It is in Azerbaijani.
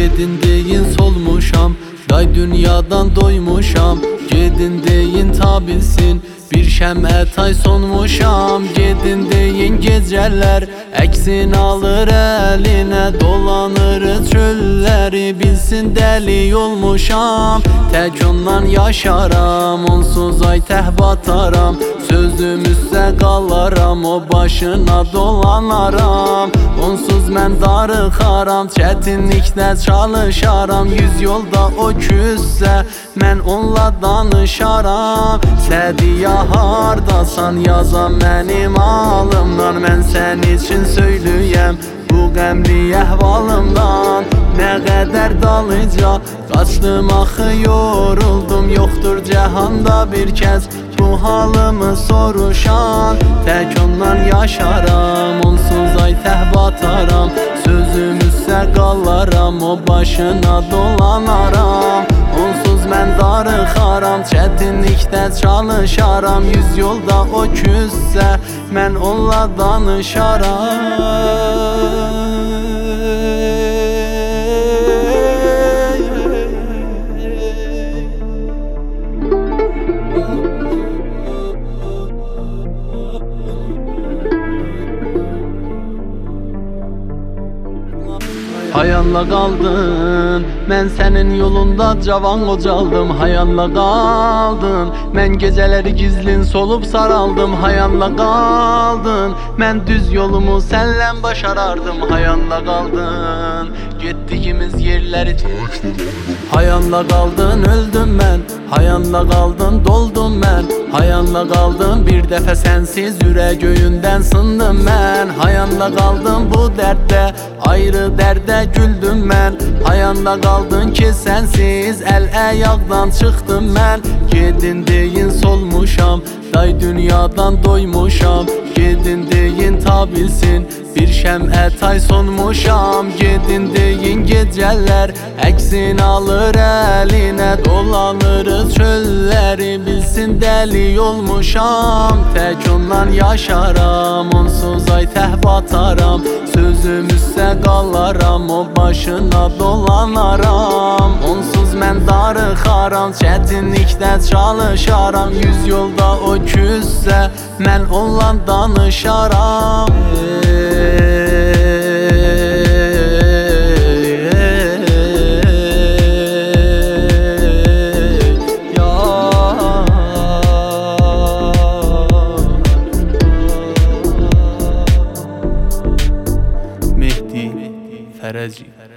Gedin deyin solmuşam, day dünyadan doymuşam. Gedin deyin ta bilsin, bir şəmə tay sonmuşam. Gedin deyin geceler eksin alır eline, dolanır çölleri bilsin deli olmuşam. Tek ondan yaşaram, onsuz ay teh bataram. Sözümüzse qalaram, o başına dolanaram. Onsuz mən darıxaram, çətinlikdə çalışaram. Yüz yolda o küssə, mən onunla danışaram. Sədiya hardasan yazam mənim alımdan. Mən sən için söylüyəm bu qəmli əhvalımdan. Nə qədər dalıca qaçdım axı yoruldum. Yoxdur cəhanda bir kəs bu halımı soruşan. Tək ondan yaşaram, onsuz ay teh bataram. Sözümüzsə qalaram, o başına dolanaram. Onsuz mən darıxaram, çətinlikdə çalışaram. Yüz yolda o küssə, mən onunla danışaram. Hayanla qaldın, mən sənin yolunda cavan qocaldım. Hayanla qaldın, mən gecələri gizlin solub saraldım. Hayanla qaldın, mən düz yolumu sənlə başarardım. Hayanla qaldın, getdiyimiz yerləri hayanla qaldın, öldüm mən. Hayanla qaldın, doldum mən. Hayanla qaldın, bir dəfə sənsiz ürək göyündən sındım mən. Hayanla qaldın, bu dərddə ayrı dərdə güldüm mən. Hayanla qaldın ki sənsiz əl-əyaqdan çıxdım mən. Gedin deyin solmuşam, day dünyadan doymuşam. Gedin deyin ta bilsin, bir şəmə tay sonmuşam. Gedin deyin geceler əksin alır əlinə, dolanırız çölləri bilsin deli olmuşam. Tək ondan yaşaram, onsuz ay teh bataram. Sözümüzsə qalaram, o başına dolanaram. Onsuz mən darıxaram, çətinlikdə çalışaram. Yüz yolda o küssə, mən onunla danışaram. Mehdi Fərəci.